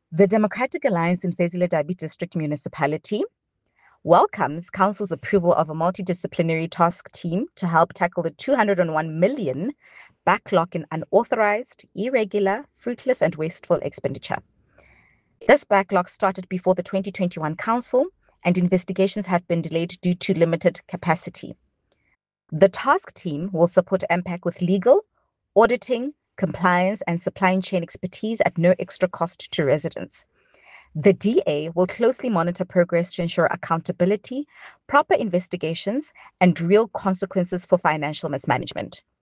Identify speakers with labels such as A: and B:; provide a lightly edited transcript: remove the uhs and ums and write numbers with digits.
A: The Democratic Alliance in Fezile Dabi District Municipality welcomes Council's approval of a multidisciplinary task team to help tackle the 201 million backlog in unauthorized, irregular, fruitless, and wasteful expenditure. This backlog started before the 2021 Council, and investigations have been delayed due to limited capacity. The task team will support MPAC with legal, auditing, compliance, and supply chain expertise at no extra cost to residents. The DA will closely monitor progress to ensure accountability, proper investigations, and real consequences for financial mismanagement.